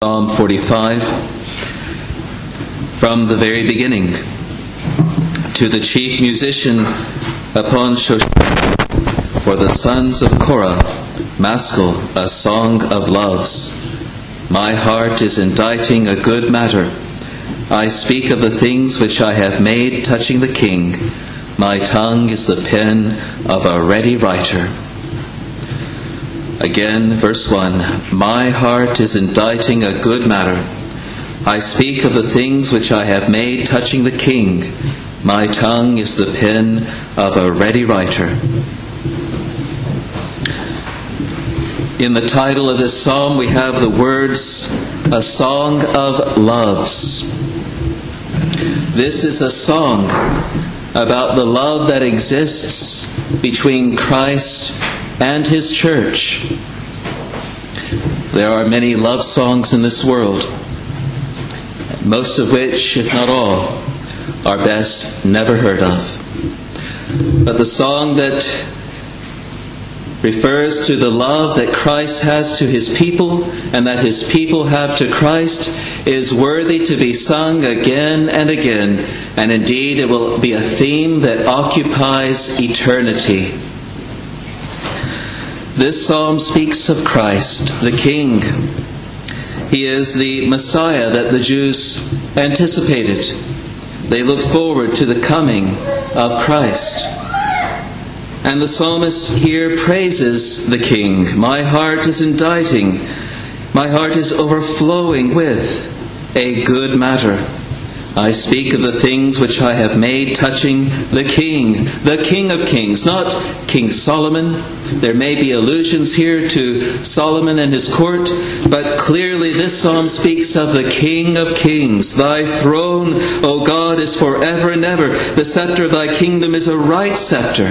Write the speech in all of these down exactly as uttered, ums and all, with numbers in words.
Psalm forty-five, from the very beginning, to the chief musician upon Shoshan, for the sons of Korah, Maskil, a song of loves. My heart is inditing a good matter. I speak of the things which I have made touching the king. My tongue is the pen of a ready writer. Again, verse one, my heart is inditing a good matter. I speak of the things which I have made touching the king. My tongue is the pen of a ready writer. In the title of this psalm we have the words, a song of loves. This is a song about the love that exists between Christ and His church. There are many love songs in this world, most of which, if not all, are best never heard of. But the song that refers to the love that Christ has to His people and that His people have to Christ is worthy to be sung again and again, and indeed it will be a theme that occupies eternity. This psalm speaks of Christ, the King. He is the Messiah that the Jews anticipated. They looked forward to the coming of Christ. And the psalmist here praises the King. My heart is inditing, my heart is overflowing with a good matter. I speak of the things which I have made touching the King, the King of Kings, not King Solomon. There may be allusions here to Solomon and his court, but clearly this psalm speaks of the King of Kings. Thy throne, O God, is forever and ever. The scepter of thy kingdom is a right scepter.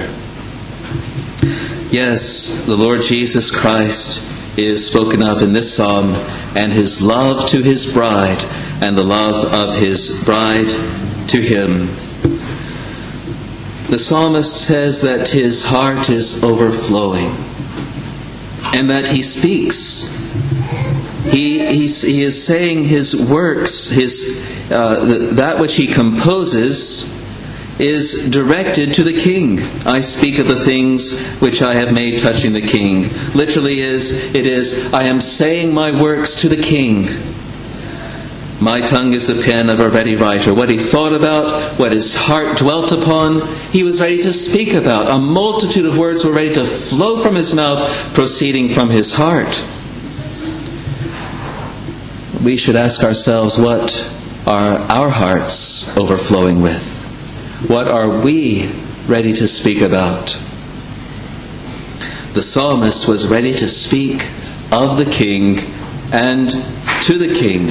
Yes, the Lord Jesus Christ is spoken of in this psalm, and His love to His bride, and the love of His bride to Him. The psalmist says that his heart is overflowing, and that he speaks. He, he, he is saying his works, his uh, that which he composes is directed to the King. I speak of the things which I have made touching the King. Literally is, it is, I am saying my works to the King. My tongue is the pen of a ready writer. What he thought about, what his heart dwelt upon, he was ready to speak about. A multitude of words were ready to flow from his mouth, proceeding from his heart. We should ask ourselves, what are our hearts overflowing with? What are we ready to speak about? The psalmist was ready to speak of the King and to the King.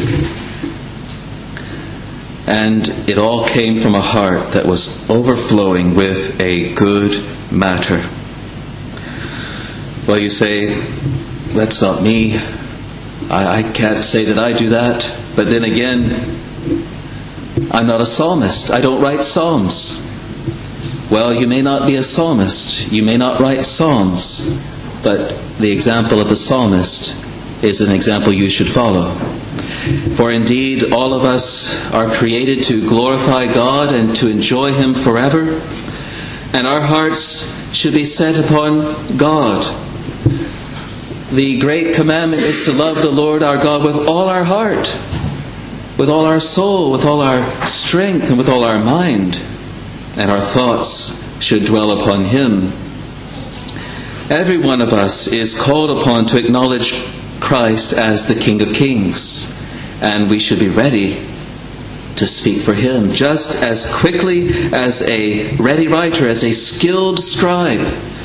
And it all came from a heart that was overflowing with a good matter. Well, you say, that's not me. I, I can't say that I do that. But then again, I'm not a psalmist. I don't write psalms. Well, you may not be a psalmist. You may not write psalms. But the example of the psalmist is an example you should follow. For indeed, all of us are created to glorify God and to enjoy Him forever. And our hearts should be set upon God. The great commandment is to love the Lord our God with all our heart, with all our soul, with all our strength, and with all our mind. And our thoughts should dwell upon Him. Every one of us is called upon to acknowledge Christ as the King of Kings. And we should be ready to speak for Him, just as quickly as a ready writer, as a skilled scribe.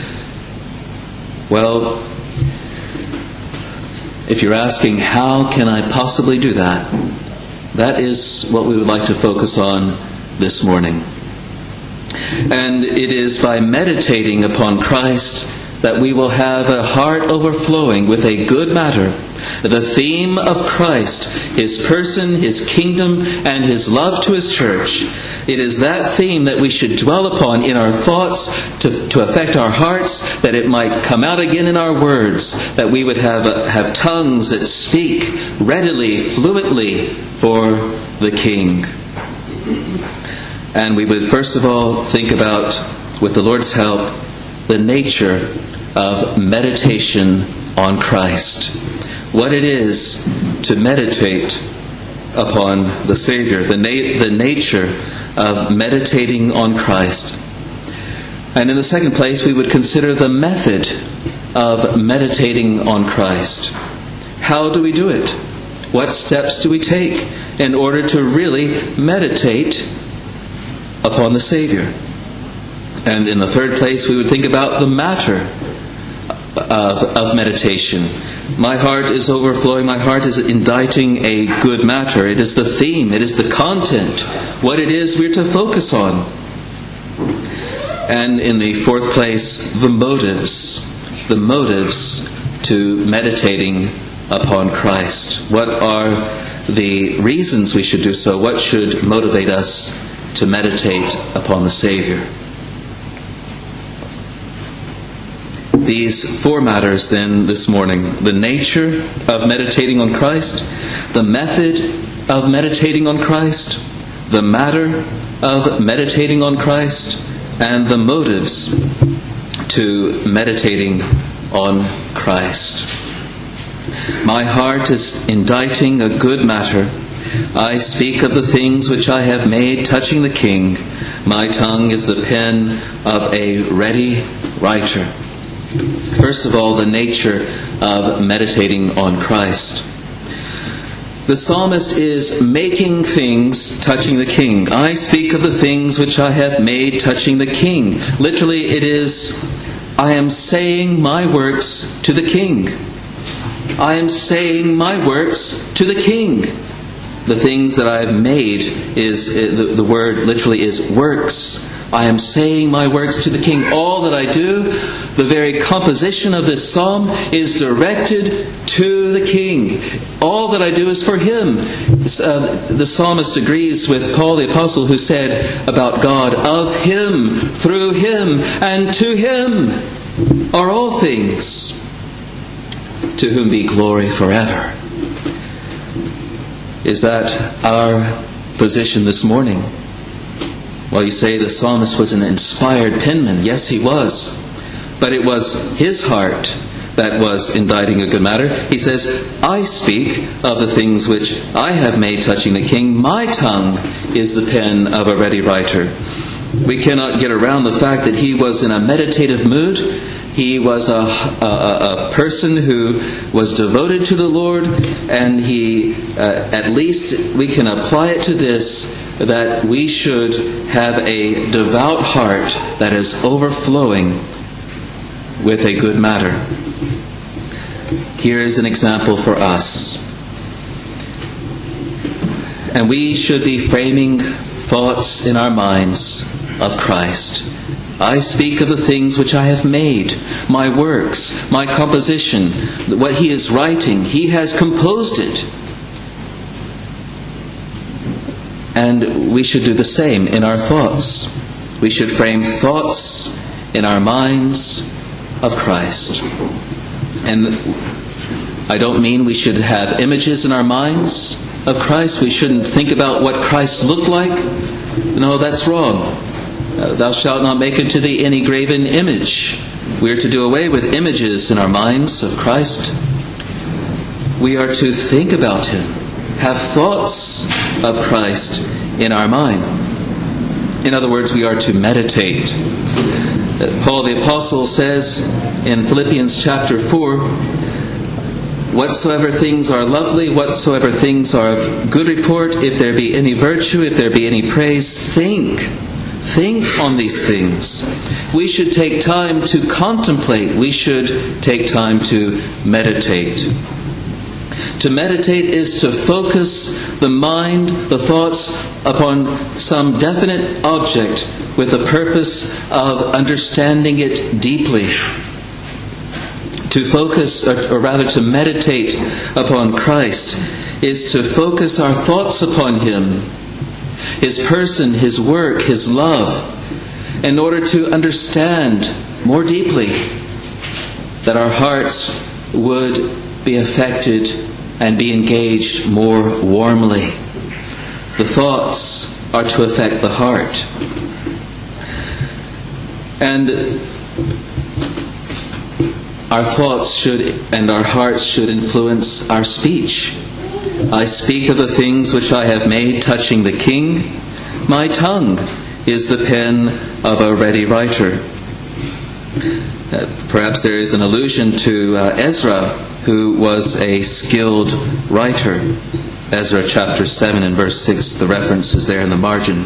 Well, if you're asking, how can I possibly do that? That is what we would like to focus on this morning. And it is by meditating upon Christ that we will have a heart overflowing with a good matter, The theme of Christ, His person, His kingdom, and His love to His church. It is that theme that we should dwell upon in our thoughts to, to affect our hearts, that it might come out again in our words, that we would have, uh, have tongues that speak readily, fluently for the King. And we would first of all think about, with the Lord's help, the nature of meditation on Christ. What it is to meditate upon the Savior, the, na- the nature of meditating on Christ. And in the second place, we would consider the method of meditating on Christ. How do we do it? What steps do we take in order to really meditate upon the Savior? And in the third place, we would think about the matter of, of meditation. My heart is overflowing. My heart is inditing a good matter. It is the theme. It is the content. What it is we're to focus on. And in the fourth place, the motives. The motives to meditating upon Christ. What are the reasons we should do so? What should motivate us to meditate upon the Savior? These four matters then this morning: the nature of meditating on Christ, the method of meditating on Christ, the matter of meditating on Christ, and the motives to meditating on Christ. My heart is inditing a good matter. I speak of the things which I have made touching the King. My tongue is the pen of a ready writer. First of all, the nature of meditating on Christ. The psalmist is making things touching the King. I speak of the things which I have made touching the King. Literally, it is, I am saying my works to the King. I am saying my works to the King. The things that I have made is, the, the word literally is works. I am saying my works to the King. All that I do, the very composition of this psalm is directed to the King. All that I do is for Him. Uh, the psalmist agrees with Paul the Apostle, who said about God, of Him, through Him, and to Him are all things, to whom be glory forever. Is that our position this morning? Well, you say the psalmist was an inspired penman. Yes, he was. But it was his heart that was inditing a good matter. He says, I speak of the things which I have made touching the King. My tongue is the pen of a ready writer. We cannot get around the fact that he was in a meditative mood. He was a, a, a person who was devoted to the Lord, and he, uh, at least we can apply it to this, that we should have a devout heart that is overflowing with a good matter. Here is an example for us. And we should be framing thoughts in our minds of Christ. I speak of the things which I have made, my works, my composition, what He is writing. He has composed it. And we should do the same in our thoughts. We should frame thoughts in our minds of Christ. And I don't mean we should have images in our minds of Christ. We shouldn't think about what Christ looked like. No, that's wrong. Uh, Thou shalt not make unto thee any graven image. We are to do away with images in our minds of Christ. We are to think about Him, have thoughts of Christ in our mind. In other words, we are to meditate. Paul the Apostle says in Philippians chapter four, whatsoever things are lovely, whatsoever things are of good report, if there be any virtue, if there be any praise, think. Think on these things. We should take time to contemplate. We should take time to meditate. To meditate is to focus the mind, the thoughts, upon some definite object with the purpose of understanding it deeply. To focus, or, or rather to meditate upon Christ, is to focus our thoughts upon Him, His person, His work, His love, in order to understand more deeply that our hearts would be affected and be engaged more warmly. The thoughts are to affect the heart. And our thoughts should and our hearts should influence our speech. I speak of the things which I have made touching the King. My tongue is the pen of a ready writer. Uh, perhaps there is an allusion to uh, Ezra, who was a skilled writer. Ezra chapter seven and verse six, the reference is there in the margin.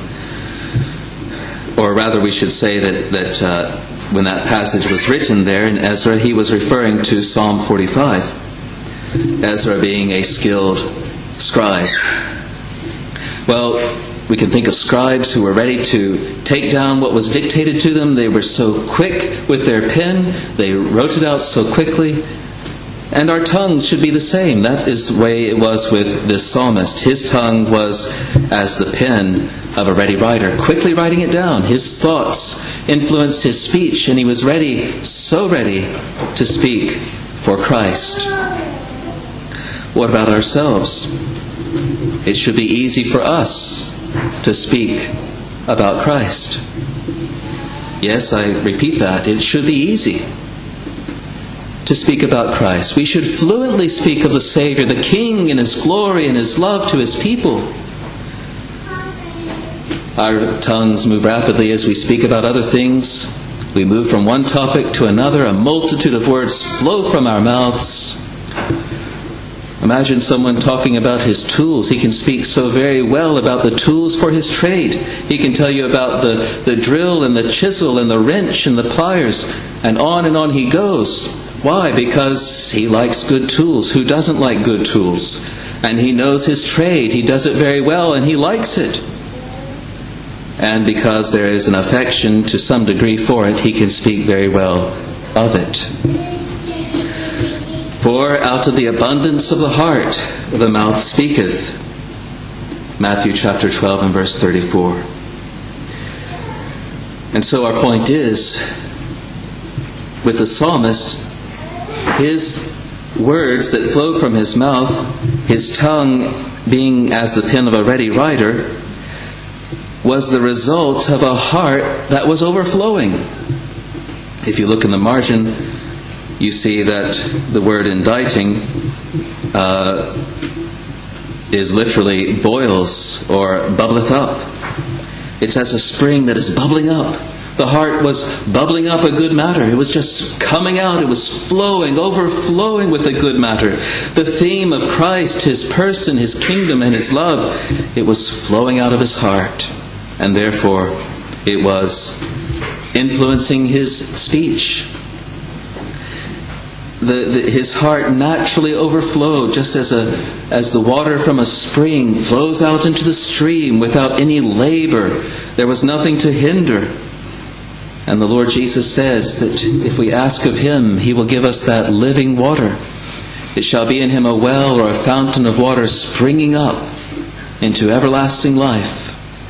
Or rather, we should say that, that uh, when that passage was written there in Ezra, he was referring to Psalm forty-five. Ezra being a skilled scribe. Well, we can think of scribes who were ready to take down what was dictated to them. They were so quick with their pen. They wrote it out so quickly. And our tongues should be the same. That is the way it was with this psalmist. His tongue was as the pen of a ready writer, quickly writing it down. His thoughts influenced his speech, and he was ready, so ready, to speak for Christ. What about ourselves? It should be easy for us to speak about Christ. Yes, I repeat that. It should be easy to speak about Christ. We should fluently speak of the Savior, the King, and His glory and His love to His people. Our tongues move rapidly as we speak about other things. We move from one topic to another. A multitude of words flow from our mouths. Imagine someone talking about his tools. He can speak so very well about the tools for his trade. He can tell you about the, the drill and the chisel and the wrench and the pliers, and on and on he goes. Why? Because he likes good tools. Who doesn't like good tools? And he knows his trade. He does it very well and he likes it. And because there is an affection to some degree for it, he can speak very well of it. For out of the abundance of the heart, the mouth speaketh. Matthew chapter twelve and verse thirty-four. And so our point is, with the psalmist, his words that flowed from his mouth, his tongue being as the pen of a ready writer, was the result of a heart that was overflowing. If you look in the margin, you see that the word inditing uh, is literally boils or bubbleth up. It's as a spring that is bubbling up. The heart was bubbling up a good matter. It was just coming out. It was flowing, overflowing with a good matter. The theme of Christ, His person, His kingdom, and His love, it was flowing out of his heart. And therefore, it was influencing his speech. The, the, his heart naturally overflowed, just as a as the water from a spring flows out into the stream without any labor. There was nothing to hinder. And the Lord Jesus says that if we ask of Him, He will give us that living water. It shall be in Him a well or a fountain of water springing up into everlasting life.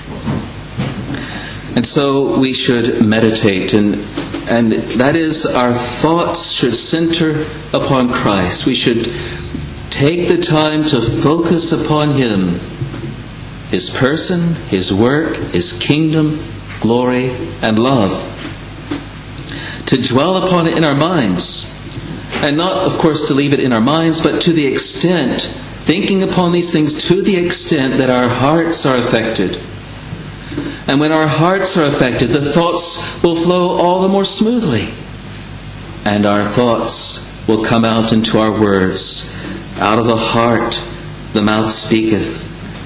And so we should meditate, and and that is, our thoughts should center upon Christ. We should take the time to focus upon Him, His person, His work, His kingdom, glory, and love. To dwell upon it in our minds. And not, of course, to leave it in our minds, but to the extent, thinking upon these things to the extent that our hearts are affected. And when our hearts are affected, the thoughts will flow all the more smoothly. And our thoughts will come out into our words. Out of the heart, the mouth speaketh.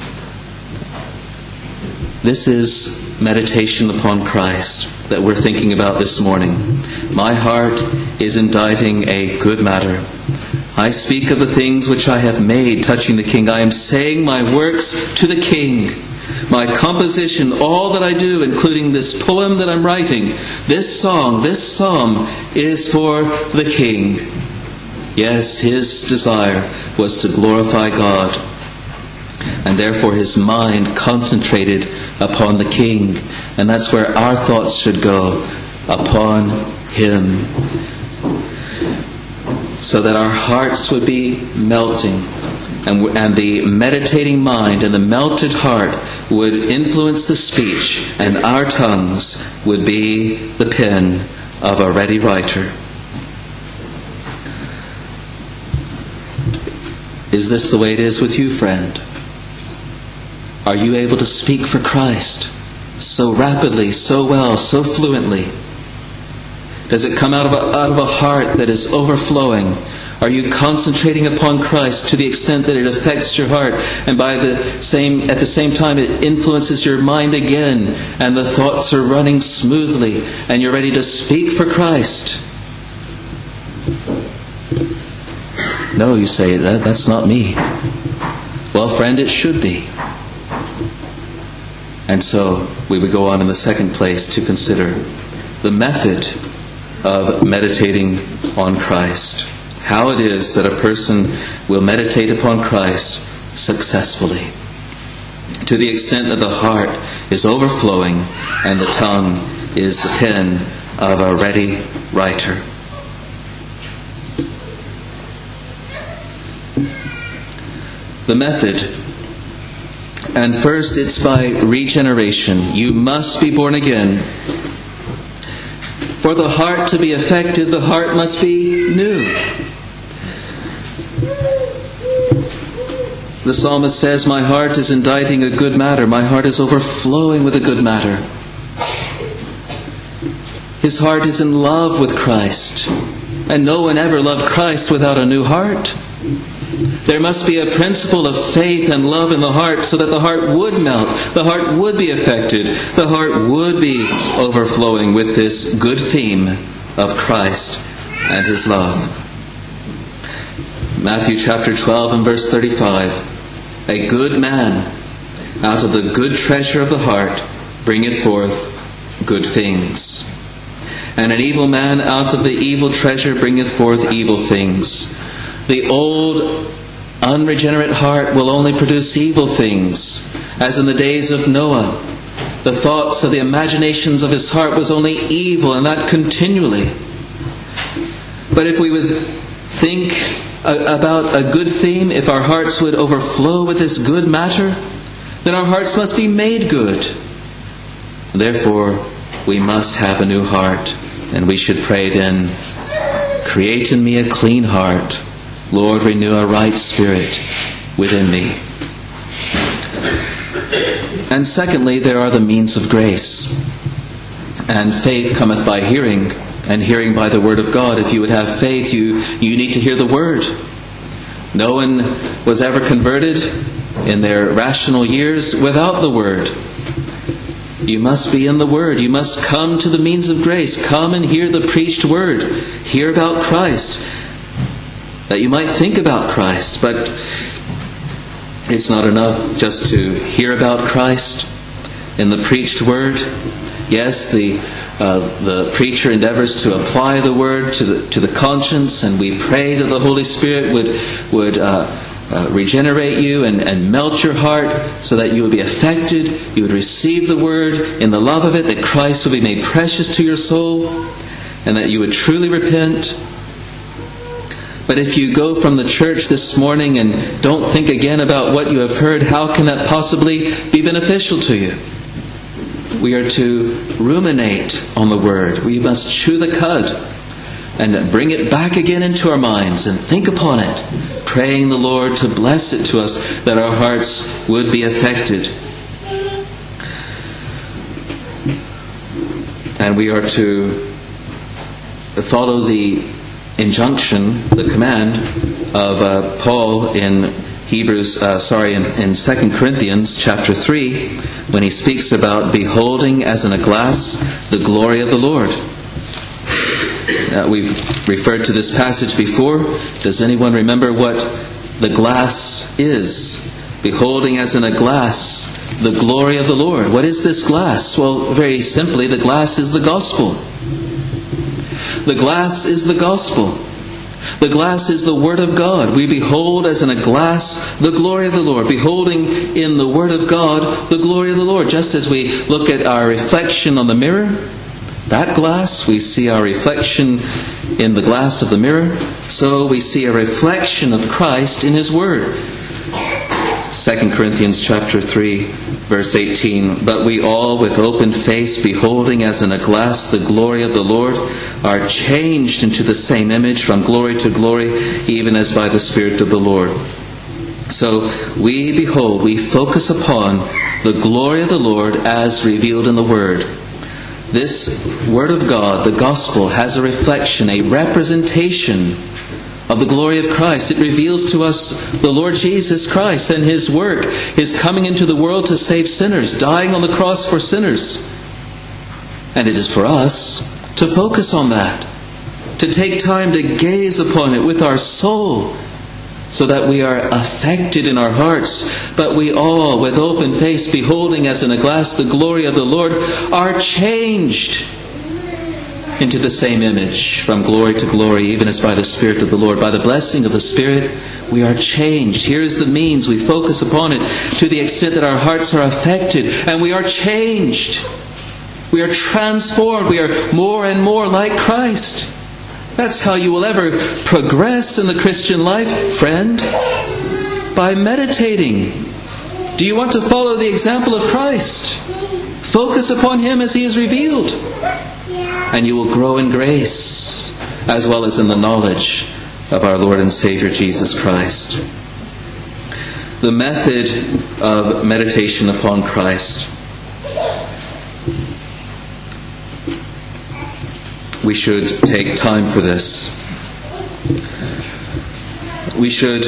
This is meditation upon Christ that we're thinking about this morning. My heart is inditing a good matter. I speak of the things which I have made touching the King. I am saying my works to the King. My composition, all that I do, including this poem that I'm writing, this song, this psalm, is for the King. Yes, his desire was to glorify God, and therefore his mind concentrated upon the King. And that's where our thoughts should go, upon him, so that our hearts would be melting, and, and the meditating mind and the melted heart would influence the speech, and our tongues would be the pen of a ready writer. Is this the way it is with you, friend? Are you able to speak for Christ so rapidly, so well, so fluently? Does it come out of a, out of a heart that is overflowing? Are you concentrating upon Christ to the extent that it affects your heart, and by the same at the same time it influences your mind again, and the thoughts are running smoothly, and you're ready to speak for Christ? No, you say, that, that's not me. Well, friend, it should be. And so we would go on in the second place to consider the method of meditating on Christ. How it is that a person will meditate upon Christ successfully, to the extent that the heart is overflowing and the tongue is the pen of a ready writer. The method. And first, it's by regeneration. You must be born again. For the heart to be affected, the heart must be new. The psalmist says, "My heart is inditing a good matter. My heart is overflowing with a good matter." His heart is in love with Christ. And no one ever loved Christ without a new heart. There must be a principle of faith and love in the heart, so that the heart would melt, the heart would be affected, the heart would be overflowing with this good theme of Christ and his love. Matthew chapter twelve and verse thirty-five. "A good man out of the good treasure of the heart bringeth forth good things. And an evil man out of the evil treasure bringeth forth evil things." The old unregenerate heart will only produce evil things, as in the days of Noah. The thoughts of the imaginations of his heart was only evil, and that continually. But if we would think about a good theme, if our hearts would overflow with this good matter, then our hearts must be made good. Therefore, we must have a new heart, and we should pray then, "Create in me a clean heart. Lord, renew a right spirit within me." And secondly, there are the means of grace. And faith cometh by hearing, and hearing by the word of God. If you would have faith, you, you need to hear the word. No one was ever converted in their rational years without the word. You must be in the word. You must come to the means of grace. Come and hear the preached word. Hear about Christ, that you might think about Christ. But it's not enough just to hear about Christ in the preached word. Yes, the uh, the preacher endeavors to apply the word to the to the conscience, and we pray that the Holy Spirit would would uh, uh, regenerate you and, and melt your heart, so that you would be affected. You would receive the word in the love of it, that Christ would be made precious to your soul, and that you would truly repent. But if you go from the church this morning and don't think again about what you have heard, how can that possibly be beneficial to you? We are to ruminate on the word. We must chew the cud and bring it back again into our minds and think upon it, praying the Lord to bless it to us, that our hearts would be affected. And we are to follow the injunction, the command of uh, Paul in Hebrews, uh, sorry, in, in Second Corinthians chapter three, when he speaks about beholding as in a glass the glory of the Lord. Uh, we've referred to this passage before. Does anyone remember what the glass is? Beholding as in a glass the glory of the Lord. What is this glass? Well, very simply, the glass is the gospel. The glass is the gospel. The glass is the Word of God. We behold as in a glass the glory of the Lord, beholding in the Word of God the glory of the Lord. Just as we look at our reflection on the mirror, that glass, we see our reflection in the glass of the mirror, so we see a reflection of Christ in His Word. Second Corinthians chapter three, verse eighteen, but we all with open face, beholding as in a glass the glory of the Lord, are changed into the same image from glory to glory, even as by the Spirit of the Lord. So we behold, we focus upon the glory of the Lord as revealed in the Word. This Word of God, the Gospel, has a reflection, a representation of the glory of Christ. It reveals to us the Lord Jesus Christ and His work, His coming into the world to save sinners, dying on the cross for sinners. And it is for us to focus on that, to take time to gaze upon it with our soul, so that we are affected in our hearts, but we all, with open face, beholding as in a glass the glory of the Lord, are changed into the same image from glory to glory, even as by the Spirit of the Lord. By the blessing of the Spirit, we are changed. Here is the means. We focus upon it to the extent that our hearts are affected, and we are changed. We are transformed. We are more and more like Christ. That's how you will ever progress in the Christian life, friend. By meditating. Do you want to follow the example of Christ? Focus upon Him as He is revealed. And you will grow in grace, as well as in the knowledge of our Lord and Savior Jesus Christ. The method of meditation upon Christ. We should take time for this. We should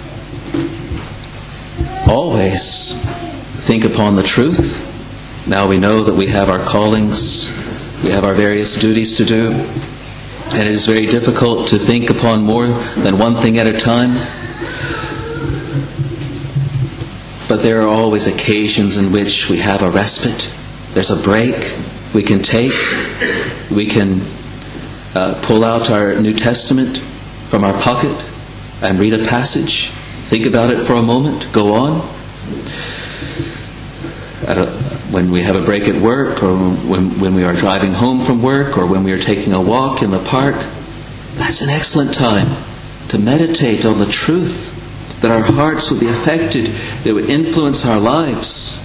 always think upon the truth. Now we know that we have our callings, we have our various duties to do, and it is very difficult to think upon more than one thing at a time. But there are always occasions in which we have a respite. There's a break we can take. We can uh, pull out our New Testament from our pocket and read a passage. Think about it for a moment. Go on. At a, when we have a break at work, or when, when we are driving home from work, or when we are taking a walk in the park, that's an excellent time to meditate on the truth, that our hearts would be affected, that would influence our lives.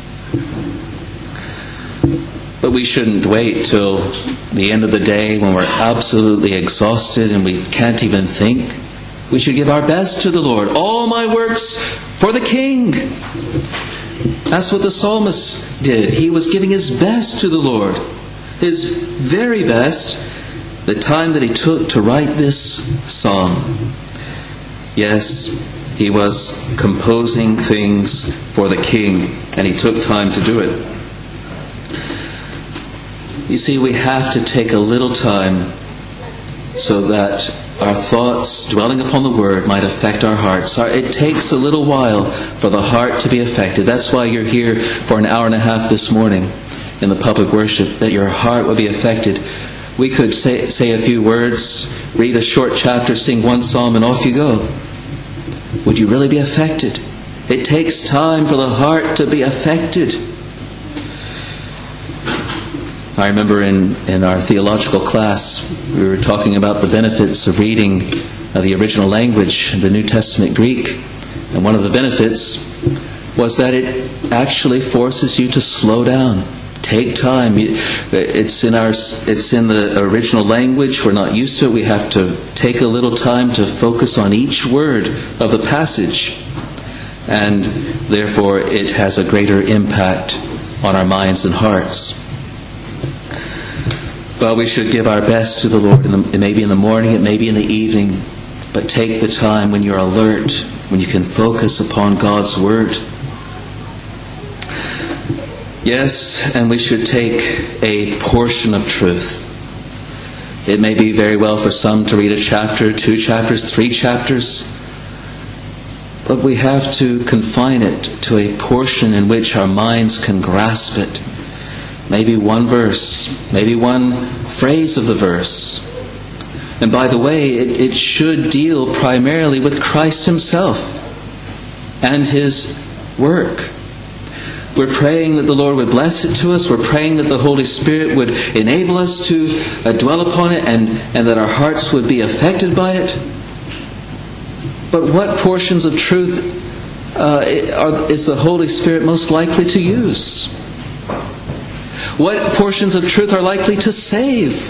But we shouldn't wait till the end of the day when we're absolutely exhausted and we can't even think. We should give our best to the Lord. All my works for the King. That's what the psalmist did. He was giving his best to the Lord. His very best. The time that he took to write this psalm. Yes, he was composing things for the King, and he took time to do it. You see, we have to take a little time so that our thoughts, dwelling upon the Word, might affect our hearts. It takes a little while for the heart to be affected. That's why you're here for an hour and a half this morning in the public worship, that your heart will be affected. We could say, say a few words, read a short chapter, sing one psalm, and off you go. Would you really be affected? It takes time for the heart to be affected. I remember in, in our theological class, we were talking about the benefits of reading uh, the original language, the New Testament Greek. And one of the benefits was that it actually forces you to slow down. Take time. It's in our, it's in the original language. We're not used to it. We have to take a little time to focus on each word of the passage. And therefore it has a greater impact on our minds and hearts. Well, we should give our best to the Lord. It may be in the morning, it may be in the evening, but take the time when you're alert, when you can focus upon God's Word. Yes, and we should take a portion of truth. It may be very well for some to read a chapter, two chapters, three chapters, but we have to confine it to a portion in which our minds can grasp it. Maybe one verse, maybe one phrase of the verse. And by the way, it, it should deal primarily with Christ himself and his work. We're praying that the Lord would bless it to us. We're praying that the Holy Spirit would enable us to uh, dwell upon it, and, and that our hearts would be affected by it. But what portions of truth uh, are, is the Holy Spirit most likely to use? What portions of truth are likely to save?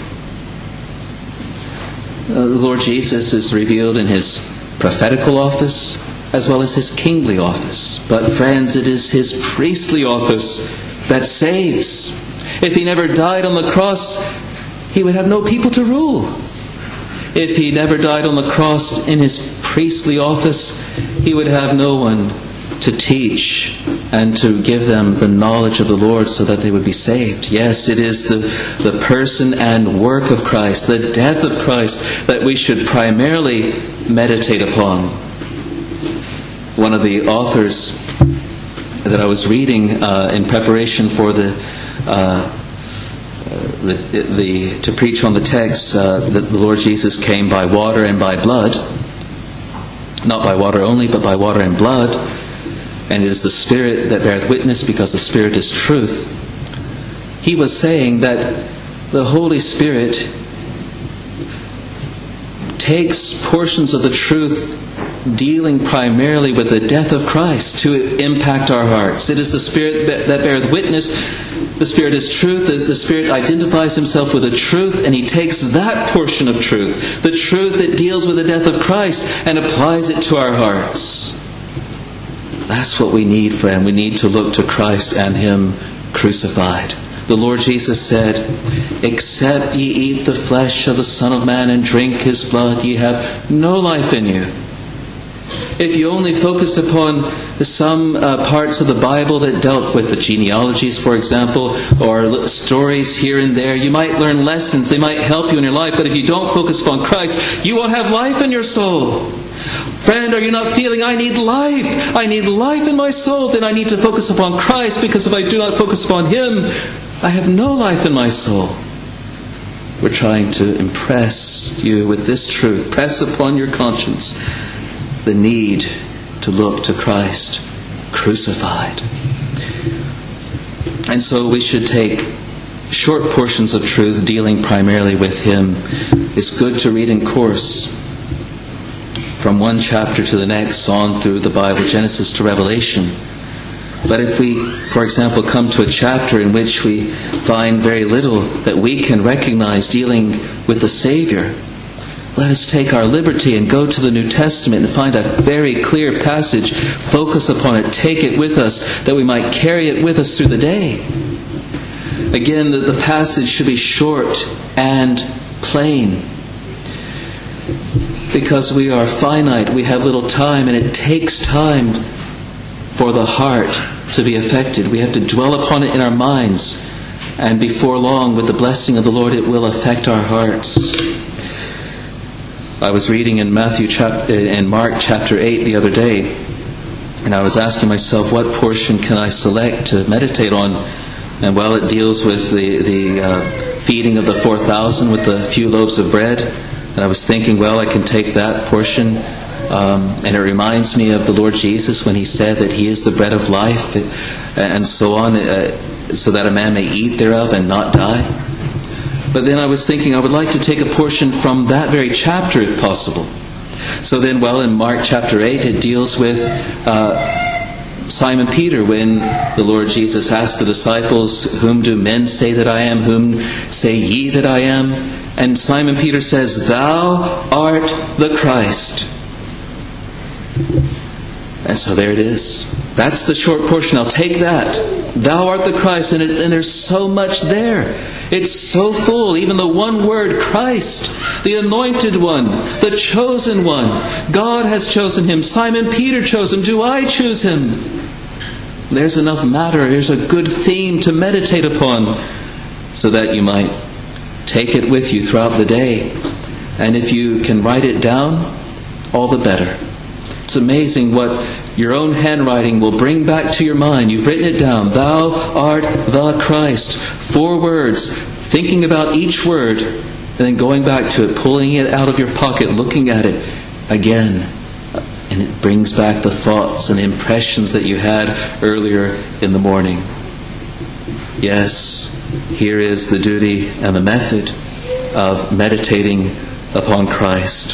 Uh, the Lord Jesus is revealed in his prophetical office as well as his kingly office. But friends, it is his priestly office that saves. If he never died on the cross, he would have no people to rule. If he never died on the cross in his priestly office, he would have no one to teach and to give them the knowledge of the Lord so that they would be saved. Yes, it is the, the person and work of Christ, the death of Christ, that we should primarily meditate upon. One of the authors that I was reading uh, in preparation for the, uh, the, the to preach on the text uh, that the Lord Jesus came by water and by blood, not by water only, but by water and blood, and it is the Spirit that beareth witness, because the Spirit is truth. He was saying that the Holy Spirit takes portions of the truth dealing primarily with the death of Christ to impact our hearts. It is the Spirit that, that beareth witness. The Spirit is truth. The, the Spirit identifies himself with the truth, and he takes that portion of truth, the truth that deals with the death of Christ, and applies it to our hearts. That's what we need, friend. We need to look to Christ and him crucified. The Lord Jesus said, "Except ye eat the flesh of the Son of Man and drink his blood, ye have no life in you." If you only focus upon some uh, parts of the Bible that dealt with the genealogies, for example, or stories here and there, you might learn lessons. They might help you in your life. But if you don't focus upon Christ, you won't have life in your soul. Friend, are you not feeling, I need life? I need life in my soul. Then I need to focus upon Christ, because if I do not focus upon him, I have no life in my soul. We're trying to impress you with this truth. Press upon your conscience the need to look to Christ crucified. And so we should take short portions of truth dealing primarily with him. It's good to read in course from one chapter to the next, on through the Bible, Genesis to Revelation. But if we, for example, come to a chapter in which we find very little that we can recognize dealing with the Savior, let us take our liberty and go to the New Testament and find a very clear passage, focus upon it, take it with us, that we might carry it with us through the day. Again, the, the passage should be short and plain, because we are finite, we have little time, and it takes time for the heart to be affected. We have to dwell upon it in our minds, and before long, with the blessing of the Lord, it will affect our hearts. I was reading in Matthew chapter, in Mark chapter eight the other day, and I was asking myself, what portion can I select to meditate on? And well, it deals with the the uh, feeding of the four thousand with the few loaves of bread. And I was thinking, well, I can take that portion, um, and it reminds me of the Lord Jesus when he said that he is the bread of life, and so on, uh, so that a man may eat thereof and not die. But then I was thinking, I would like to take a portion from that very chapter if possible. So then, well, in Mark chapter eight, it deals with uh, Simon Peter, when the Lord Jesus asked the disciples, "Whom do men say that I am? Whom say ye that I am?" And Simon Peter says, "Thou art the Christ." And so there it is. That's the short portion. I'll take that. Thou art the Christ. And, it, and there's so much there. It's so full. Even the one word, Christ, the anointed one, the chosen one. God has chosen him. Simon Peter chose him. Do I choose him? There's enough matter. There's a good theme to meditate upon, so that you might take it with you throughout the day. And if you can write it down, all the better. It's amazing what your own handwriting will bring back to your mind. You've written it down. Thou art the Christ. Four words. Thinking about each word, then going back to it, pulling it out of your pocket, looking at it again. And it brings back the thoughts and impressions that you had earlier in the morning. Yes, here is the duty and the method of meditating upon Christ.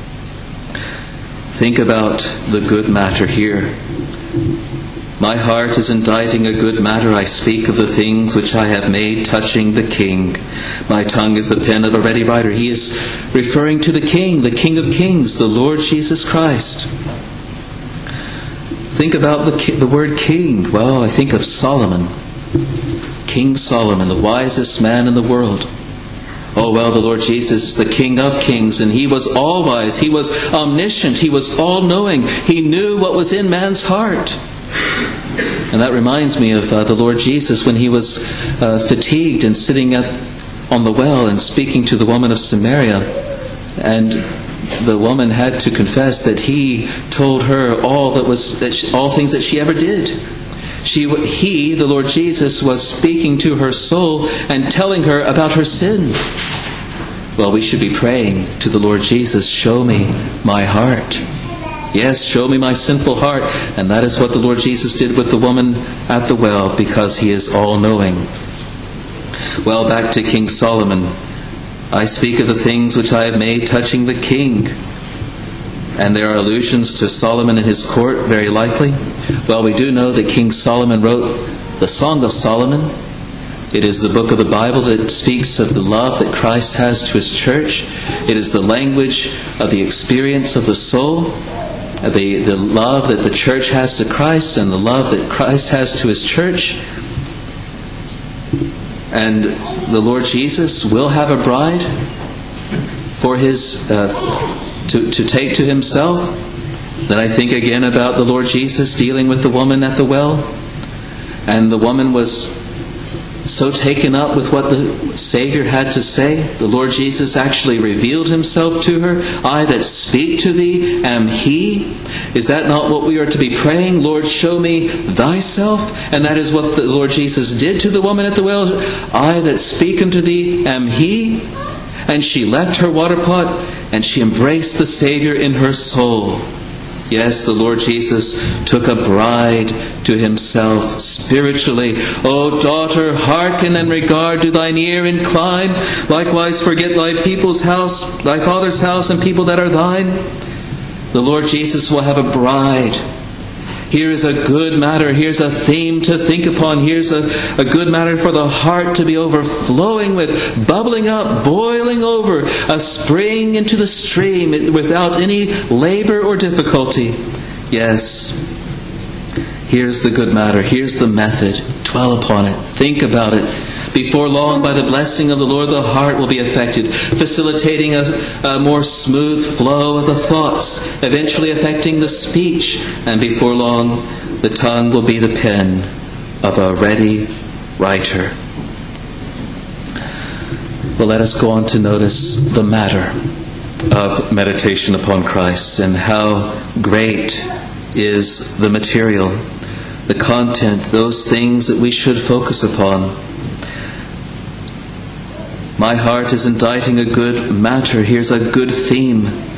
Think about the good matter here. My heart is inditing a good matter. I speak of the things which I have made touching the King. My tongue is the pen of a ready writer. He is referring to the King, the King of Kings, the Lord Jesus Christ. Think about the, the word king. Well, I think of Solomon. King Solomon, the wisest man in the world. Oh, well, the Lord Jesus, the King of Kings, and He was all-wise. He was omniscient. He was all-knowing. He knew what was in man's heart. And that reminds me of uh, the Lord Jesus when He was uh, fatigued and sitting at, on the well and speaking to the woman of Samaria. And the woman had to confess that He told her all that was that she, all things that she ever did. She, he, the Lord Jesus, was speaking to her soul and telling her about her sin. Well, we should be praying to the Lord Jesus, show me my heart. Yes, show me my sinful heart. And that is what the Lord Jesus did with the woman at the well, because He is all-knowing. Well, back to King Solomon. I speak of the things which I have made touching the King. And there are allusions to Solomon and his court, very likely. Well, we do know that King Solomon wrote the Song of Solomon. It is the book of the Bible that speaks of the love that Christ has to His church. It is the language of the experience of the soul, the, the love that the church has to Christ and the love that Christ has to His church. And the Lord Jesus will have a bride for His uh, to, to take to Himself. Then I think again about the Lord Jesus dealing with the woman at the well. And the woman was so taken up with what the Savior had to say. The Lord Jesus actually revealed Himself to her. I that speak to thee am He. Is that not what we are to be praying? Lord, show me Thyself. And that is what the Lord Jesus did to the woman at the well. I that speak unto thee am He. And she left her water pot and she embraced the Savior in her soul. Yes, the Lord Jesus took a bride to Himself spiritually. O daughter, hearken and regard, do thine ear incline. Likewise forget thy people's house, thy father's house, and people that are thine. The Lord Jesus will have a bride. Here is a good matter. Here's a theme to think upon. Here's a, a good matter for the heart to be overflowing with, bubbling up, boiling over, a spring into the stream without any labor or difficulty. Yes, here's the good matter. Here's the method. Dwell upon it. Think about it. Before long, by the blessing of the Lord, the heart will be affected, facilitating a, a more smooth flow of the thoughts, eventually affecting the speech, and before long, the tongue will be the pen of a ready writer. Well, let us go on to notice the matter of meditation upon Christ and how great is the material, the content, those things that we should focus upon. My heart is inditing a good matter. Here's a good theme.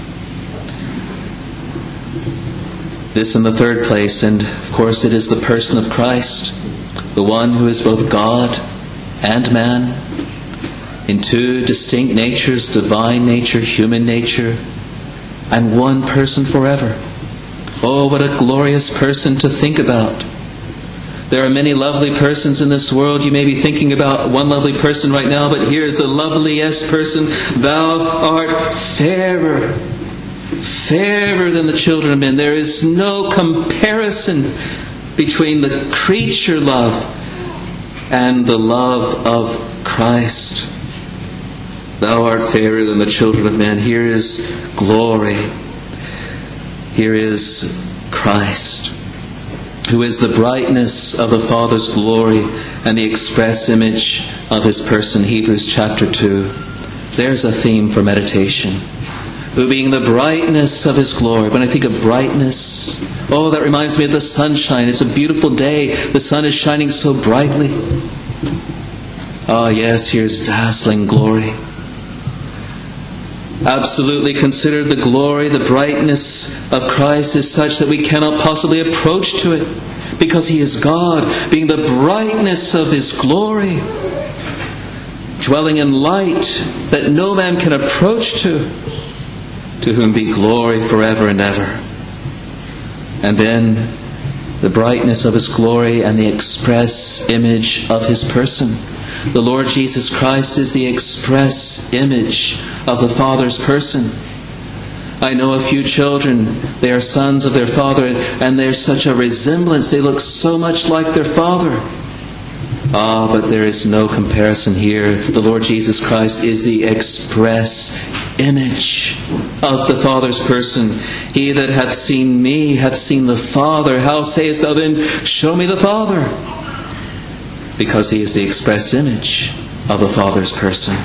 This in the third place, and of course it is the person of Christ, the one who is both God and man, in two distinct natures, divine nature, human nature, and one person forever. Oh, what a glorious person to think about. There are many lovely persons in this world. You may be thinking about one lovely person right now, but here is the loveliest person. Thou art fairer, fairer than the children of men. There is no comparison between the creature love and the love of Christ. Thou art fairer than the children of men. Here is glory. Here is Christ, who is the brightness of the Father's glory and the express image of His person. Hebrews chapter two. There's a theme for meditation. Who being the brightness of His glory. When I think of brightness, oh, that reminds me of the sunshine. It's a beautiful day. The sun is shining so brightly. Ah, yes, here's dazzling glory. absolutely considered the glory, the brightness of Christ is such that we cannot possibly approach to it, because He is God, being the brightness of His glory, dwelling in light that no man can approach to, to whom be glory forever and ever. And then the brightness of His glory and the express image of His person. The Lord Jesus Christ is the express image of the Father's person. I know a few children, they are sons of their father, and there's such a resemblance, they look so much like their father. Ah, but there is no comparison here. The Lord Jesus Christ is the express image of the Father's person. He that hath seen me hath seen the Father. How sayest thou then, show me the Father? Because He is the express image of the Father's person.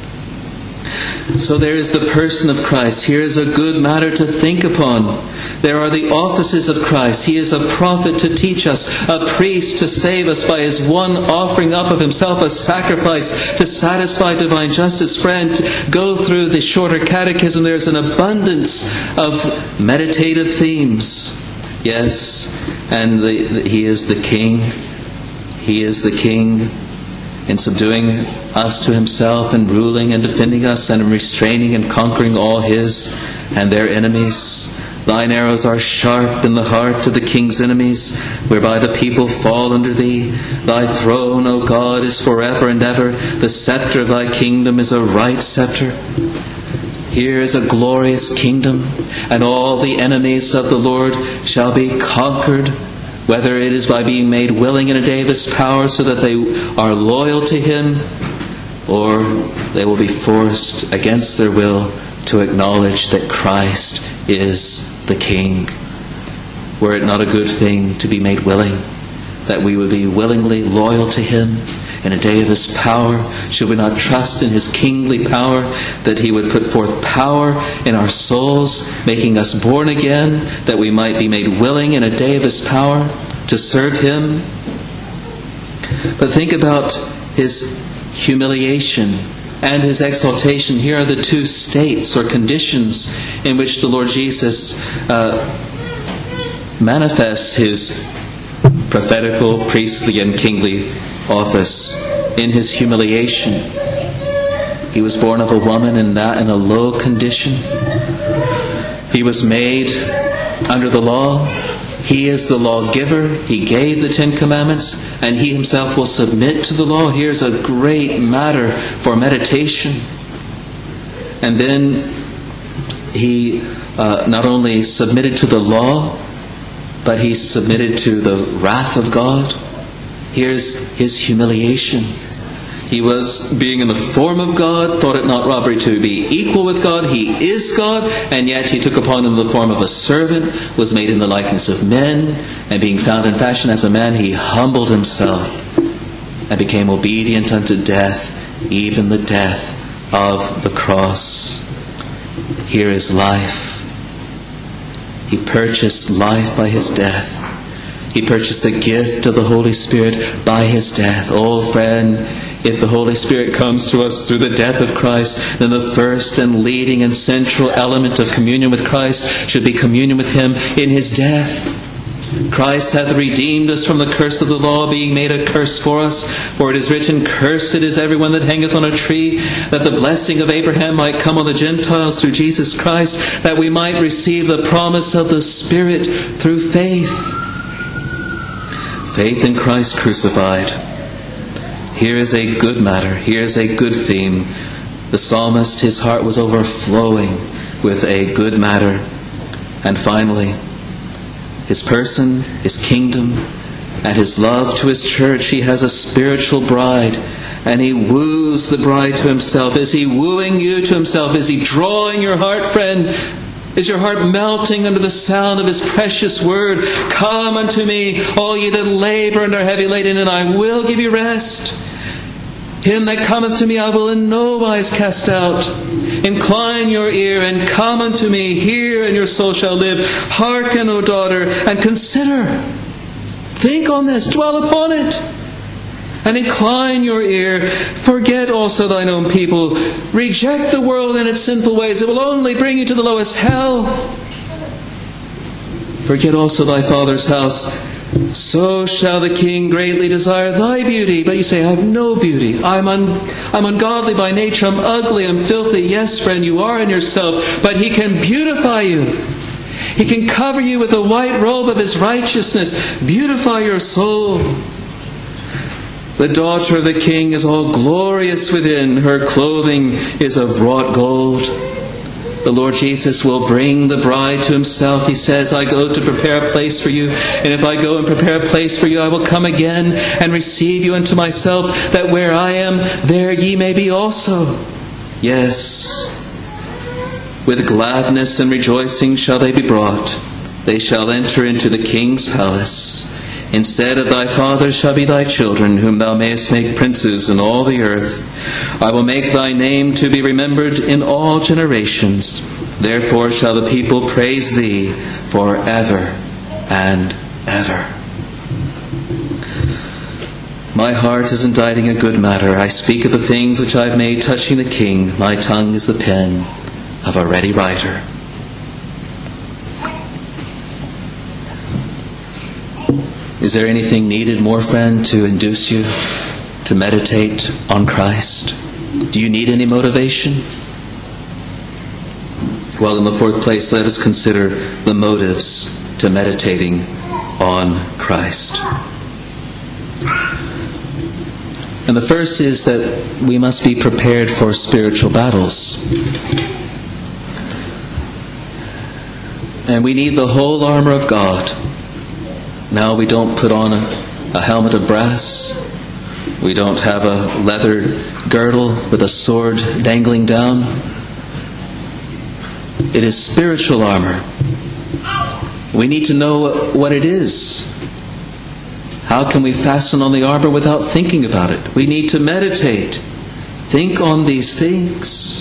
So there is the person of Christ. Here is a good matter to think upon. There are the offices of Christ. He is a prophet to teach us, a priest to save us by His one offering up of Himself, a sacrifice to satisfy divine justice. Friend, go through the shorter catechism. There's an abundance of meditative themes. Yes, and the, the, He is the King. He is the King in subduing us to Himself and ruling and defending us and restraining and conquering all His and their enemies. Thine arrows are sharp in the heart of the King's enemies, whereby the people fall under Thee. Thy throne, O God, is forever and ever. The scepter of Thy kingdom is a right scepter. Here is a glorious kingdom, and all the enemies of the Lord shall be conquered, whether it is by being made willing in a day of His power so that they are loyal to Him, or they will be forced against their will to acknowledge that Christ is the King. Were it not a good thing to be made willing, that we would be willingly loyal to Him in a day of His power? Should we not trust in His kingly power, that He would put forth power in our souls, making us born again, that we might be made willing in a day of His power to serve Him? But think about His humiliation and His exaltation. Here are the two states or conditions in which the Lord Jesus uh, manifests His prophetical, priestly, and kingly office. In His humiliation, He was born of a woman, and that in a low condition. He was made under the law. He is the lawgiver. He gave the Ten Commandments, and He Himself will submit to the law. Here's a great matter for meditation. And then He uh, not only submitted to the law, but He submitted to the wrath of God. Here's His humiliation. He was, being in the form of God, thought it not robbery to be equal with God. He is God, and yet He took upon Him the form of a servant, was made in the likeness of men, and being found in fashion as a man, He humbled Himself and became obedient unto death, even the death of the cross. Here is life. He purchased life by His death. He purchased the gift of the Holy Spirit by His death. Oh, friend, if the Holy Spirit comes to us through the death of Christ, then the first and leading and central element of communion with Christ should be communion with Him in His death. Christ hath redeemed us from the curse of the law, being made a curse for us. For it is written, Cursed is everyone that hangeth on a tree, that the blessing of Abraham might come on the Gentiles through Jesus Christ, that we might receive the promise of the Spirit through faith. Faith in Christ crucified. Here is a good matter. Here is a good theme. The psalmist, his heart was overflowing with a good matter. And finally, His person, His kingdom, and His love to His church. He has a spiritual bride, and He woos the bride to Himself. Is He wooing you to Himself? Is He drawing your heart, friend? Is your heart melting under the sound of His precious word? Come unto me, all ye that labor and are heavy laden, and I will give you rest. Him that cometh to me I will in no wise cast out. Incline your ear and come unto me. Hear, and your soul shall live. Hearken, O daughter, and consider. Think on this. Dwell upon it. and incline your ear. Forget also thine own people. Reject the world and its sinful ways. It will only bring you to the lowest hell. Forget also thy father's house. So shall the king greatly desire thy beauty. But you say, I have no beauty. I'm, un- I'm ungodly by nature. I'm ugly. I'm filthy. Yes, friend, you are in yourself. But he can beautify you. He can cover you with the white robe of his righteousness. Beautify your soul. The daughter of the king is all glorious within. Her clothing is of wrought gold. The Lord Jesus will bring the bride to himself. He says, I go to prepare a place for you. And if I go and prepare a place for you, I will come again and receive you unto myself, that where I am, there ye may be also. Yes, with gladness and rejoicing shall they be brought. They shall enter into the king's palace. Instead of thy fathers shall be thy children, whom thou mayest make princes in all the earth. I will make thy name to be remembered in all generations. Therefore shall the people praise thee for ever and ever. My heart is inditing a good matter. I speak of the things which I have made touching the king. My tongue is the pen of a ready writer. Is there anything needed more, friend, to induce you to meditate on Christ? Do you need any motivation? Well, in the fourth place, let us consider the motives to meditating on Christ. And the first is that we must be prepared for spiritual battles. And we need the whole armor of God. Now we don't put on a, a helmet of brass. We don't have a leather girdle with a sword dangling down. It is spiritual armor. We need to know what it is. How can we fasten on the armor without thinking about it? We need to meditate. Think on these things.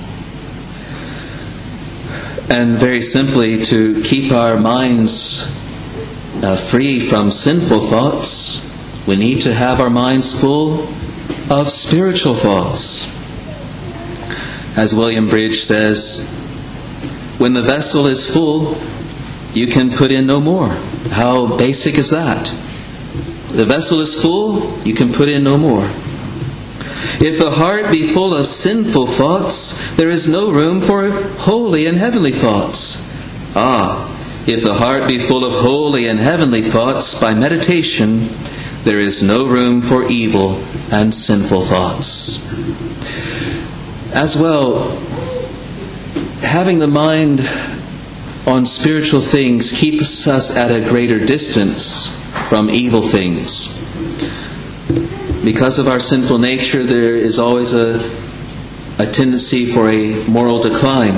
And very simply, to keep our minds Uh, free from sinful thoughts, we need to have our minds full of spiritual thoughts. As William Bridge says, when the vessel is full, you can put in no more. How basic is that? The vessel is full, you can put in no more. If the heart be full of sinful thoughts, there is no room for holy and heavenly thoughts. Ah, if the heart be full of holy and heavenly thoughts by meditation, there is no room for evil and sinful thoughts. As well, having the mind on spiritual things keeps us at a greater distance from evil things. Because of our sinful nature, there is always a, a tendency for a moral decline.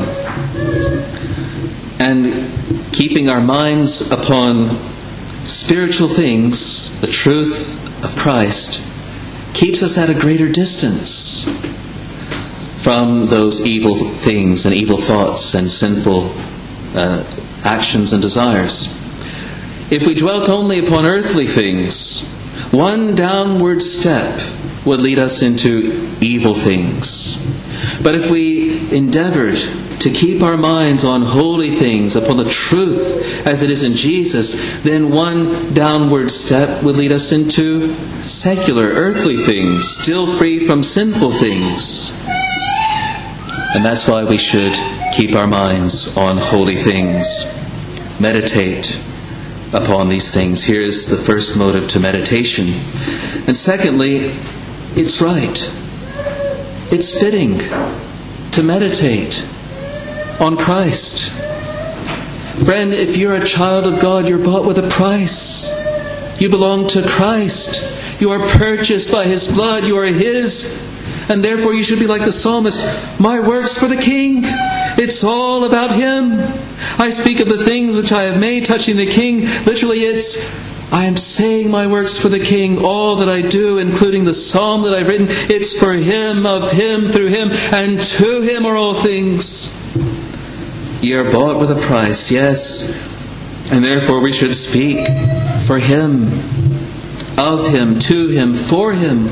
And keeping our minds upon spiritual things, the truth of Christ, keeps us at a greater distance from those evil things and evil thoughts and sinful uh, actions and desires. If we dwelt only upon earthly things, one downward step would lead us into evil things. But if we endeavored to keep our minds on holy things, upon the truth as it is in Jesus, then one downward step would lead us into secular, earthly things, still free from sinful things. And that's why we should keep our minds on holy things. Meditate upon these things. Here is the first motive to meditation. And secondly, it's right. It's fitting to meditate on Christ. Friend, if you're a child of God, you're bought with a price. You belong to Christ. You are purchased by His blood. You are His. And therefore you should be like the psalmist. My work's for the King. It's all about Him. I speak of the things which I have made touching the King. Literally it's, I am saying my work's for the King. All that I do, including the psalm that I've written, it's for Him, of Him, through Him, and to Him are all things. Ye are bought with a price, yes. And therefore we should speak for Him. of Him, to Him, for Him.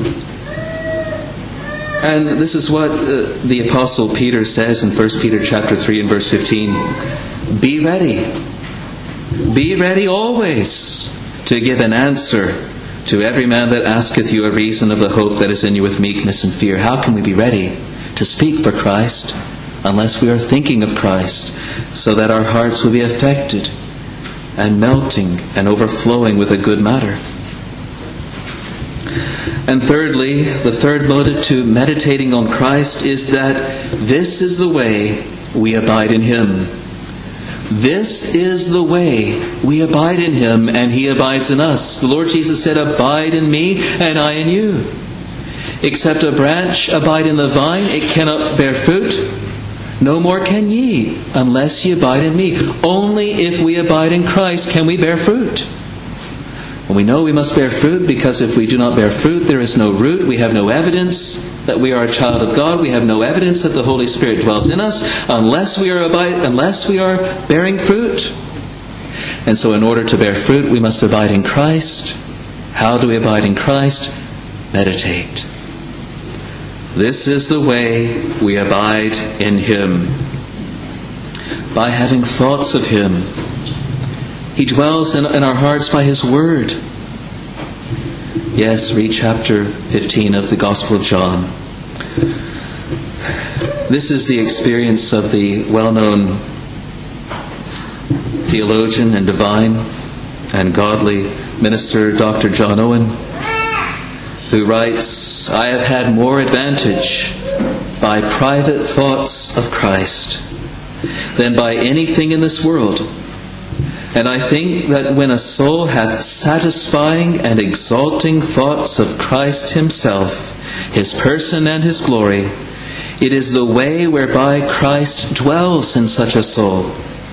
And this is what uh, the Apostle Peter says in First Peter chapter three and verse fifteen. Be ready. Be ready always to give an answer to every man that asketh you a reason of the hope that is in you with meekness and fear. How can we be ready to speak for Christ unless we are thinking of Christ, so that our hearts will be affected and melting and overflowing with a good matter? And thirdly, the third motive to meditating on Christ is that this is the way we abide in Him. This is the way we abide in Him and He abides in us. The Lord Jesus said, "Abide in me and I in you. Except a branch abide in the vine, it cannot bear fruit. No more can ye, unless ye abide in me." Only if we abide in Christ can we bear fruit. And we know we must bear fruit, because if we do not bear fruit, there is no root. We have no evidence that we are a child of God. We have no evidence that the Holy Spirit dwells in us unless we are abide, unless we are bearing fruit. And so in order to bear fruit, we must abide in Christ. How do we abide in Christ? Meditate. This is the way we abide in Him. By having thoughts of Him. He dwells in, in our hearts by His Word. Yes, read chapter fifteen of the Gospel of John. This is the experience of the well-known theologian and divine and godly minister Doctor John Owen, who writes, "I have had more advantage by private thoughts of Christ than by anything in this world. And I think that when a soul hath satisfying and exalting thoughts of Christ Himself, His person and His glory, it is the way whereby Christ dwells in such a soul."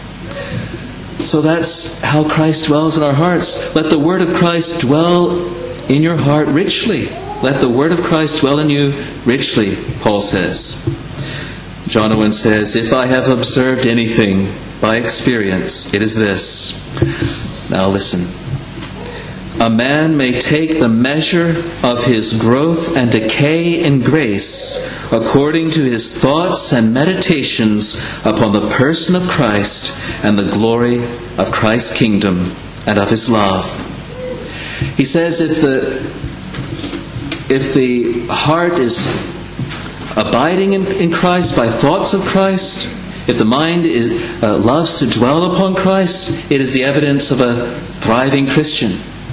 So that's how Christ dwells in our hearts. Let the Word of Christ dwell in your heart richly. Let the Word of Christ dwell in you richly, Paul says. John Owen says, "If I have observed anything by experience, it is this." Now listen. "A man may take the measure of his growth and decay in grace according to his thoughts and meditations upon the person of Christ and the glory of Christ's kingdom and of His love." He says if the if the heart is abiding in, in Christ by thoughts of Christ, if the mind is, uh, loves to dwell upon Christ, it is the evidence of a thriving Christian.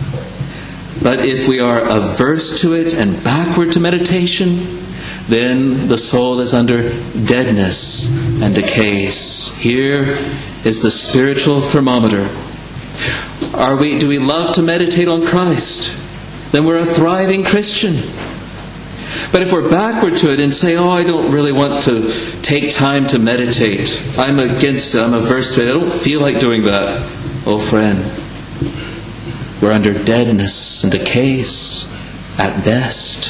But if we are averse to it and backward to meditation, then the soul is under deadness and decays. Here is the spiritual thermometer. Are we? Do we love to meditate on Christ? Then we're a thriving Christian. But if we're backward to it and say, "Oh, I don't really want to take time to meditate. I'm against it. I'm averse to it. I don't feel like doing that." Oh, friend, we're under deadness and decays at best.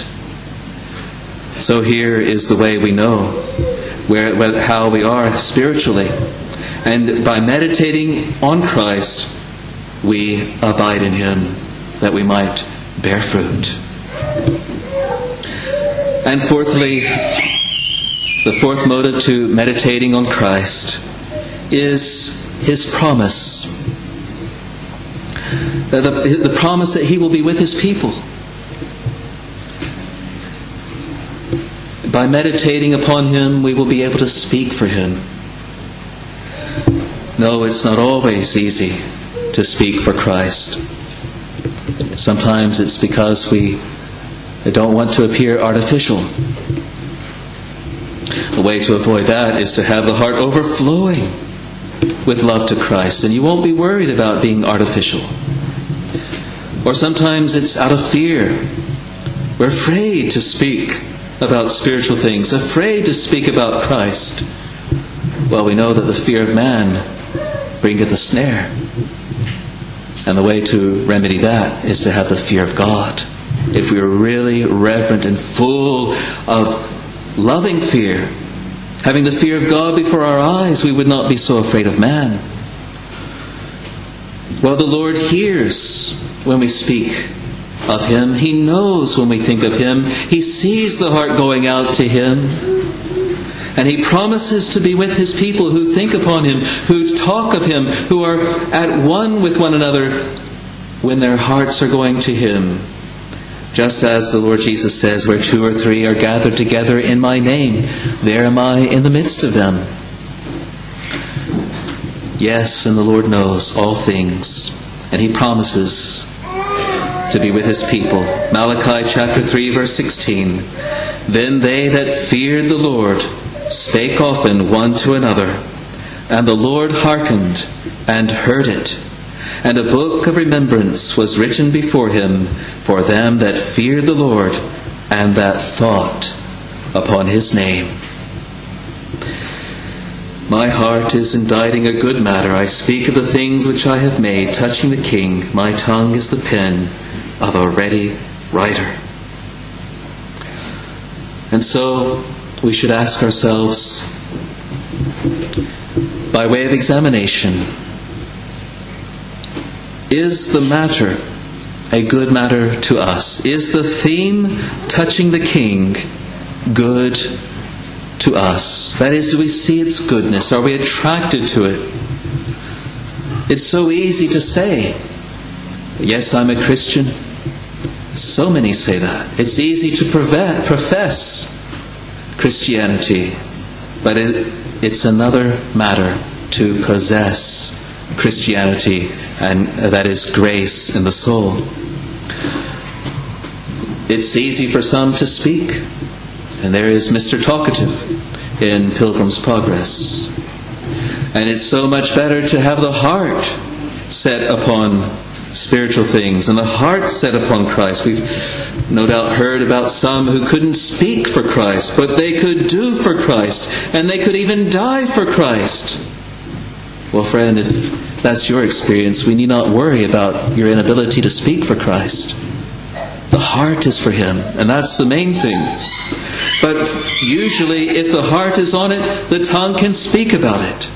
So here is the way we know where, where how we are spiritually. And by meditating on Christ, we abide in Him, that we might bear fruit. And fourthly, the fourth motive to meditating on Christ is His promise. The, the, the promise that He will be with His people. By meditating upon Him, we will be able to speak for Him. No, it's not always easy to speak for Christ. Sometimes it's because we don't want to appear artificial. The way to avoid that is to have the heart overflowing with love to Christ, and you won't be worried about being artificial. Or sometimes it's out of fear. We're afraid to speak about spiritual things, afraid to speak about Christ. Well, we know that the fear of man bringeth a snare. And the way to remedy that is to have the fear of God. If we are really reverent and full of loving fear, having the fear of God before our eyes, we would not be so afraid of man. Well, the Lord hears when we speak of Him. He knows when we think of Him. He sees the heart going out to Him. And He promises to be with His people who think upon Him, who talk of Him, who are at one with one another when their hearts are going to Him. Just as the Lord Jesus says, where two or three are gathered together in my name, there am I in the midst of them. Yes, and the Lord knows all things, and He promises to be with His people. Malachi chapter three, verse sixteen. Then they that feared the Lord spake often one to another, and the Lord hearkened and heard it. And a book of remembrance was written before Him for them that feared the Lord and that thought upon His name. My heart is inditing a good matter. I speak of the things which I have made touching the King. My tongue is the pen of a ready writer. And so we should ask ourselves, by way of examination, is the matter a good matter to us? Is the theme touching the King good to us? That is, do we see its goodness? Are we attracted to it? It's so easy to say, yes, I'm a Christian. So many say that. It's easy to profess Christianity, but it, it's another matter to possess Christianity, and that is grace in the soul. It's easy for some to speak, and there is Mister Talkative in Pilgrim's Progress. And it's so much better to have the heart set upon spiritual things and the heart set upon Christ. We've no doubt heard about some who couldn't speak for Christ, but they could do for Christ, and they could even die for Christ. Well, friend, if that's your experience, we need not worry about your inability to speak for Christ. The heart is for Him, and that's the main thing. But usually, if the heart is on it, the tongue can speak about it.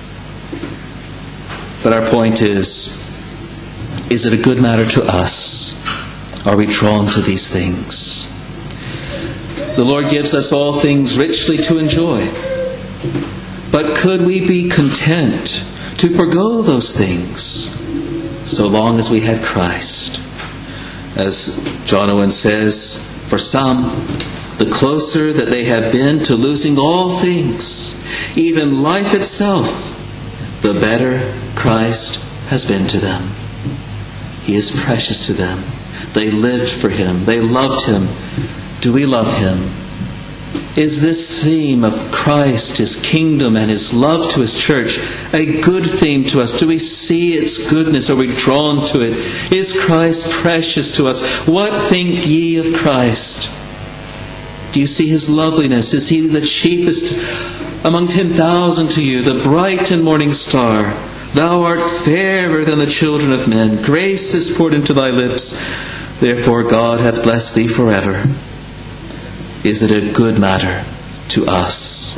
But our point is, is it a good matter to us? Are we drawn to these things? The Lord gives us all things richly to enjoy. But could we be content to forgo those things so long as we had Christ? As John Owen says, for some, the closer that they have been to losing all things, even life itself, the better Christ has been to them. He is precious to them. They lived for Him. They loved Him. Do we love Him? Is this theme of Christ, His kingdom, and His love to His church a good theme to us? Do we see its goodness? Are we drawn to it? Is Christ precious to us? What think ye of Christ? Do you see His loveliness? Is He the chiefest among ten thousand to you, the bright and morning star? Thou art fairer than the children of men. Grace is poured into thy lips. Therefore God hath blessed thee forever. Is it a good matter to us?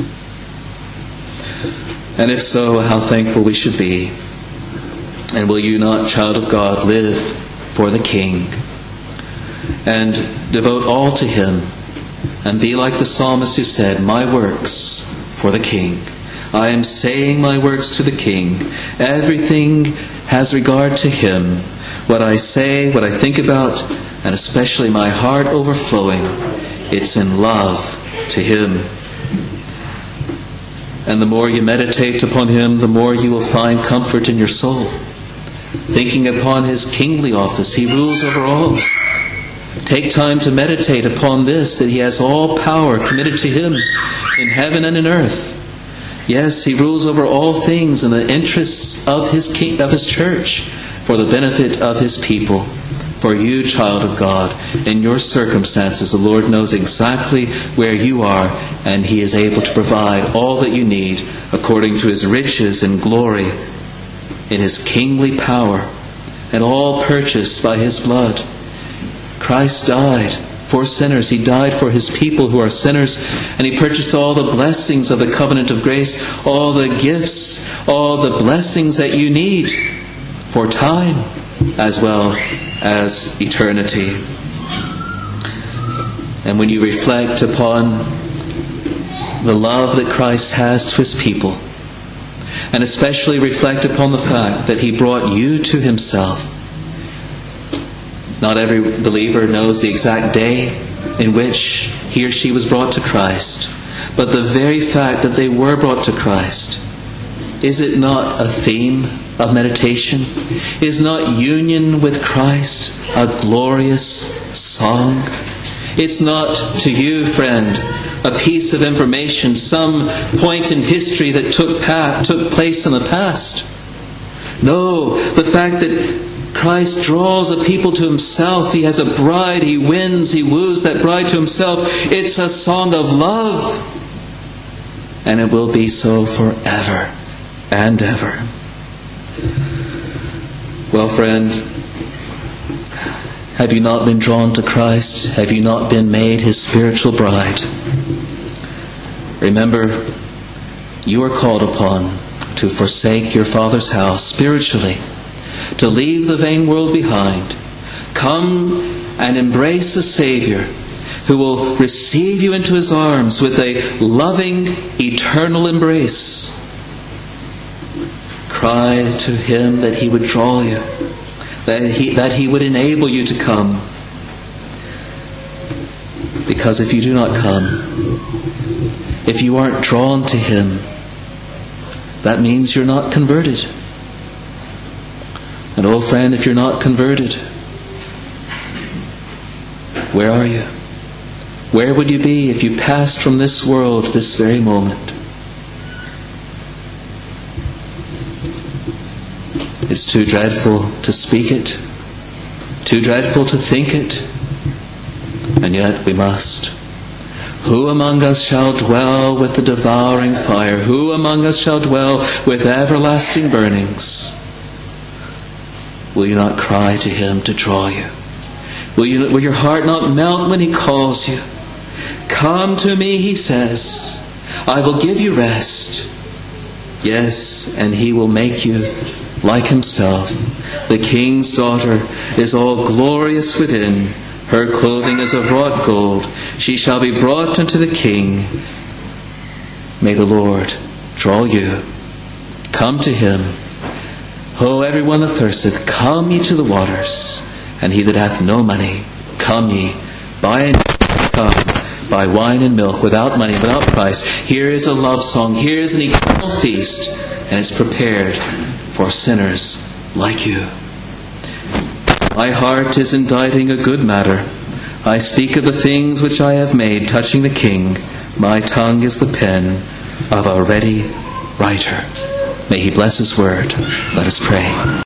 And if so, how thankful we should be. And will you not, child of God, live for the King and devote all to Him, and be like the psalmist who said, my works for the King. I am saying my works to the King. Everything has regard to Him. What I say, what I think about, and especially my heart overflowing, it's in love to Him. And the more you meditate upon Him, the more you will find comfort in your soul. Thinking upon His kingly office, He rules over all. Take time to meditate upon this, that He has all power committed to Him in heaven and in earth. Yes, He rules over all things in the interests of His king, of His church, for the benefit of His people. For you, child of God, in your circumstances, the Lord knows exactly where you are, and He is able to provide all that you need according to His riches and glory in His kingly power, and all purchased by His blood. Christ died for sinners. He died for His people who are sinners, and He purchased all the blessings of the covenant of grace, all the gifts, all the blessings that you need for time as well as eternity. And when you reflect upon the love that Christ has to his people, and especially reflect upon the fact that he brought you to himself. Not every believer knows the exact day in which he or she was brought to Christ, but the very fact that they were brought to Christ, is it not a theme of meditation? Is not union with Christ a glorious song? It's not to you, friend, a piece of information, some point in history that took pa- took place in the past. No, the fact that Christ draws a people to himself, he has a bride, he wins, he woos that bride to himself. It's a song of love. And it will be so forever and ever. Well, friend, have you not been drawn to Christ? Have you not been made his spiritual bride? Remember, you are called upon to forsake your Father's house spiritually, to leave the vain world behind. Come and embrace a Savior who will receive you into his arms with a loving, eternal embrace. Cry to him that he would draw you, that he, that he would enable you to come. Because if you do not come, if you aren't drawn to him, that means you're not converted. And old friend, if you're not converted, where are you? Where would you be if you passed from this world this very moment? It's too dreadful to speak it, too dreadful to think it, and yet we must. Who among us shall dwell with the devouring fire? Who among us shall dwell with everlasting burnings? Will you not cry to him to draw you? Will you, will your heart not melt when he calls you? Come to me, he says. I will give you rest. Yes, and he will make you like himself. The king's daughter is all glorious within. Her clothing is of wrought gold. She shall be brought unto the king. May the Lord draw you. Come to him. O everyone that thirsteth, come ye to the waters. And he that hath no money, come ye, buy and come, buy wine and milk without money, without price. Here is a love song. Here is an eternal feast, and it's prepared for sinners like you. My heart is inditing a good matter. I speak of the things which I have made touching the king. My tongue is the pen of a ready writer. May he bless his word. Let us pray.